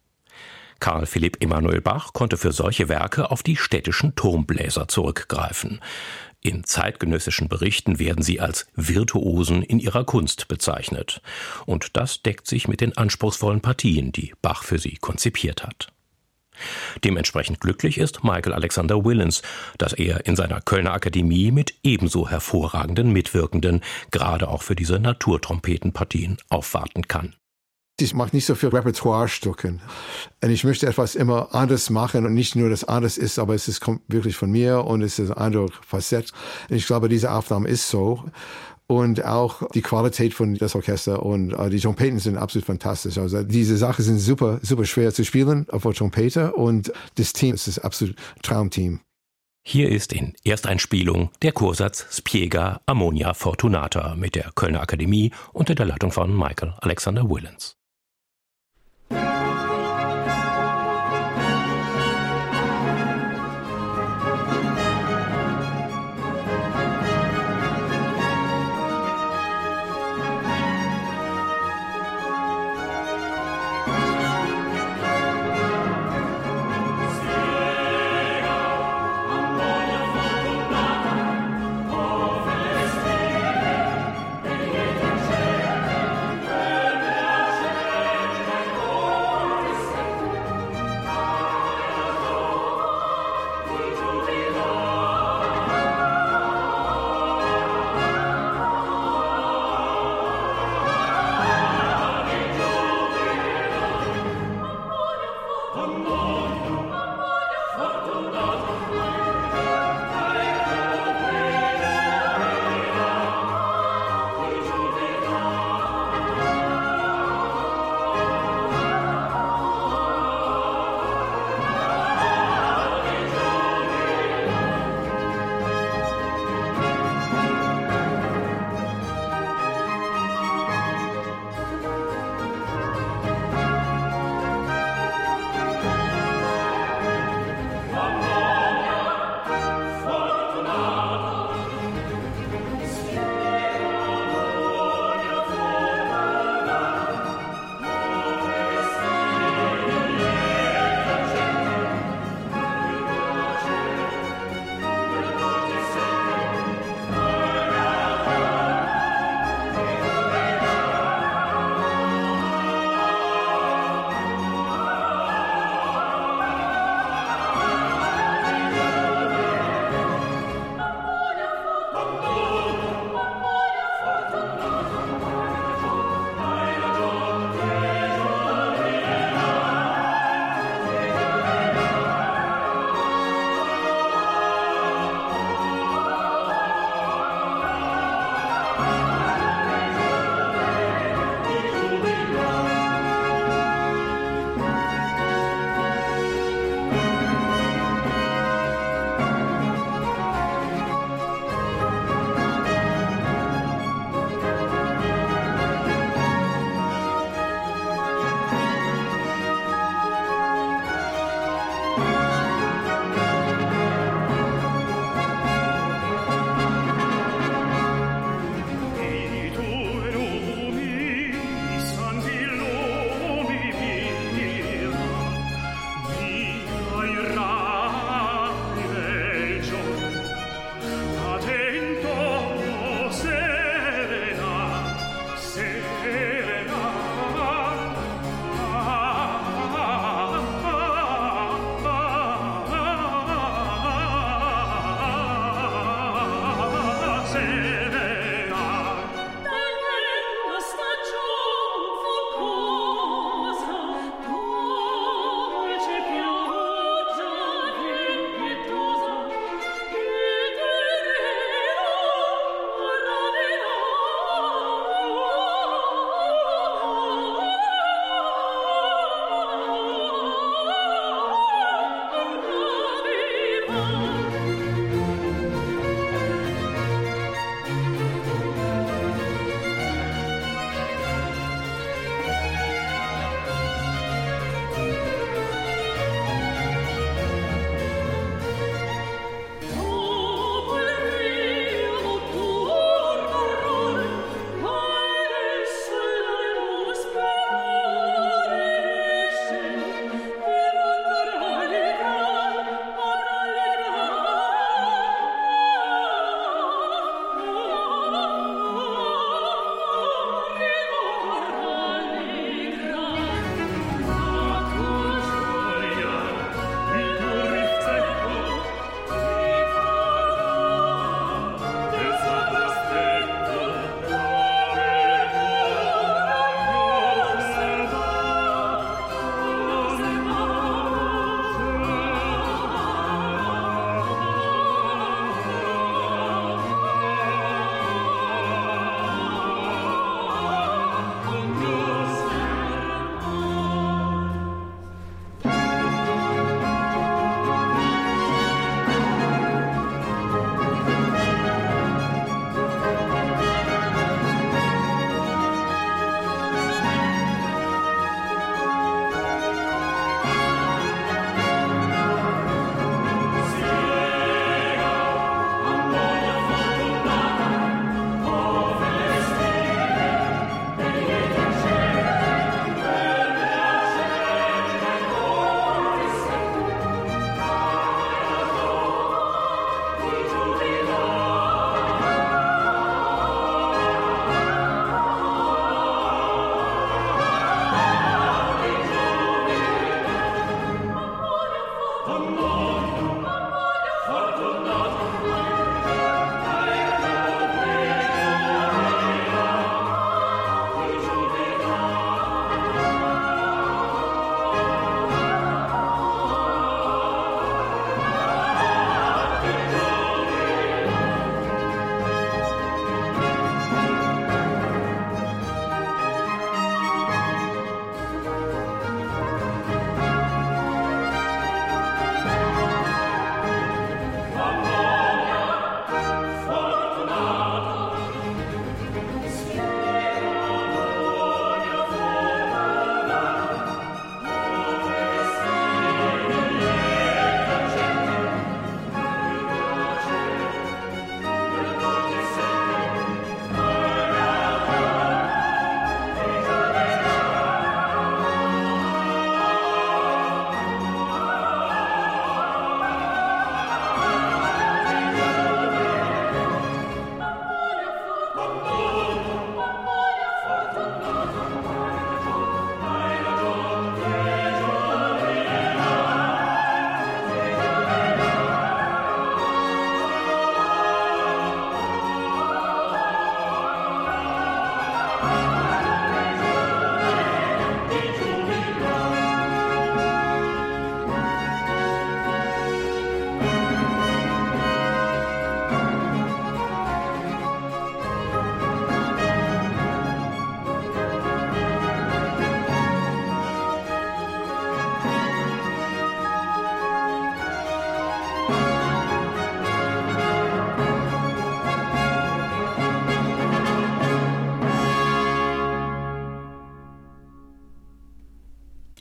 Carl Philipp Emanuel Bach konnte für solche Werke auf die städtischen Turmbläser zurückgreifen. In zeitgenössischen Berichten werden sie als Virtuosen in ihrer Kunst bezeichnet. Und das deckt sich mit den anspruchsvollen Partien, die Bach für sie konzipiert hat. Dementsprechend glücklich ist Michael Alexander Willens, dass er in seiner Kölner Akademie mit ebenso hervorragenden Mitwirkenden gerade auch für diese Naturtrompetenpartien aufwarten kann. Ich mache nicht so viel Repertoire-Stücken. Und ich möchte etwas immer anders machen und nicht nur, dass es anders ist, aber kommt wirklich von mir und es ist eine andere Facette. Und ich glaube, diese Aufnahme ist so. Und auch die Qualität von das Orchester und die Trompeten sind absolut fantastisch. Also diese Sachen sind super, super schwer zu spielen auf der Trompete und das Team ist das absolut Traumteam. Hier ist in Ersteinspielung der Chorsatz Spiega Ammonia Fortunata mit der Kölner Akademie unter der Leitung von Michael Alexander Willens.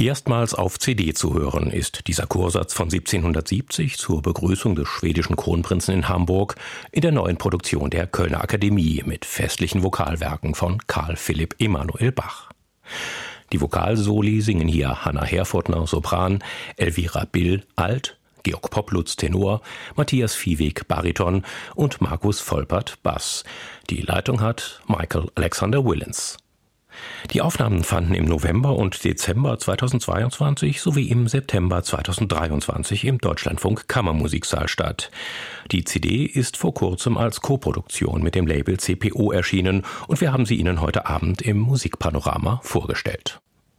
Erstmals auf CD zu hören ist dieser Chorsatz von 1770 zur Begrüßung des schwedischen Kronprinzen in Hamburg in der neuen Produktion der Kölner Akademie mit festlichen Vokalwerken von Carl Philipp Emanuel Bach. Die Vokalsoli singen hier Hanna Herfurtner Sopran, Elvira Bill Alt, Georg Poplutz Tenor, Matthias Viehweg Bariton und Markus Volpert Bass. Die Leitung hat Michael Alexander Willens. Die Aufnahmen fanden im November und Dezember 2022 sowie im September 2023 im Deutschlandfunk Kammermusiksaal statt. Die CD ist vor kurzem als Koproduktion mit dem Label CPO erschienen und wir haben sie Ihnen heute Abend im Musikpanorama vorgestellt.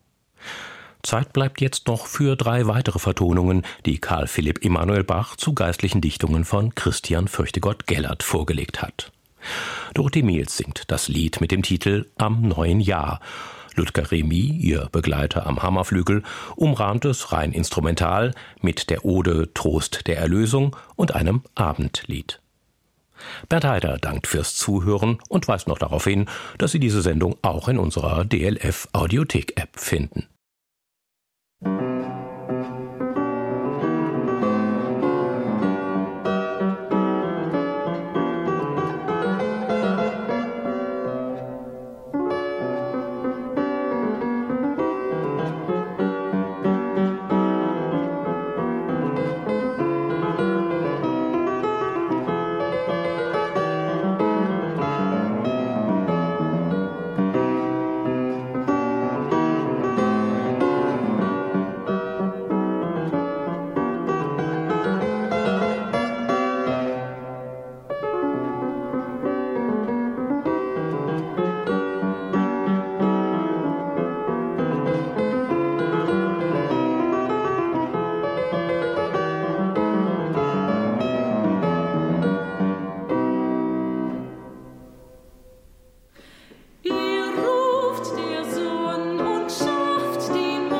Zeit bleibt jetzt noch für 3 weitere Vertonungen, die Carl Philipp Emanuel Bach zu geistlichen Dichtungen von Christian Fürchtegott Gellert vorgelegt hat. Dorothee Mehls singt das Lied mit dem Titel Am neuen Jahr. Ludger Remy, ihr Begleiter am Hammerflügel, umrahmt es rein instrumental mit der Ode Trost der Erlösung und einem Abendlied. Bernd Heider dankt fürs Zuhören und weist noch darauf hin, dass Sie diese Sendung auch in unserer DLF Audiothek-App finden.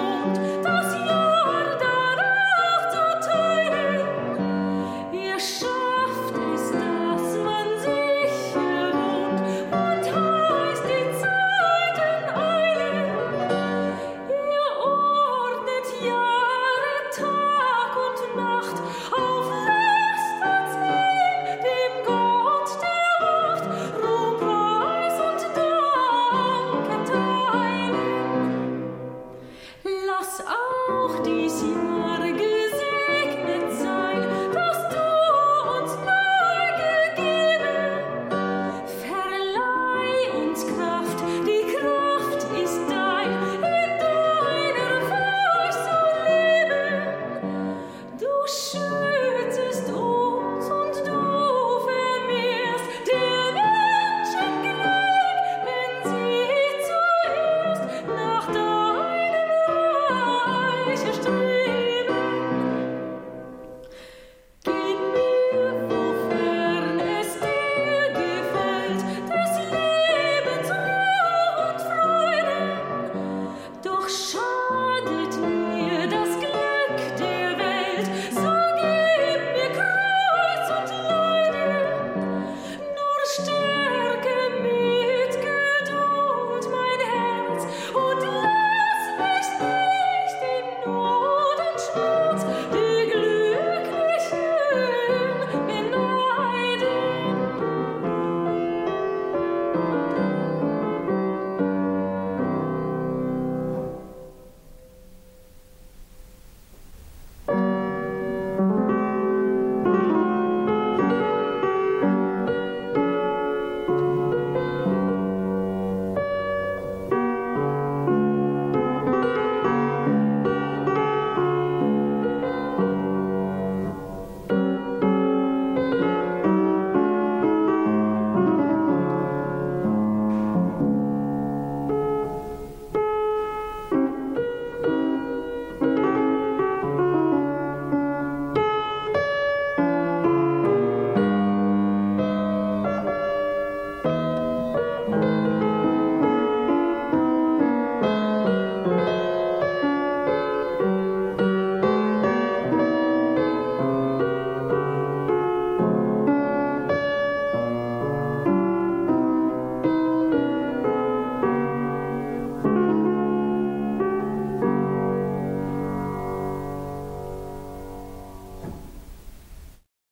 Show.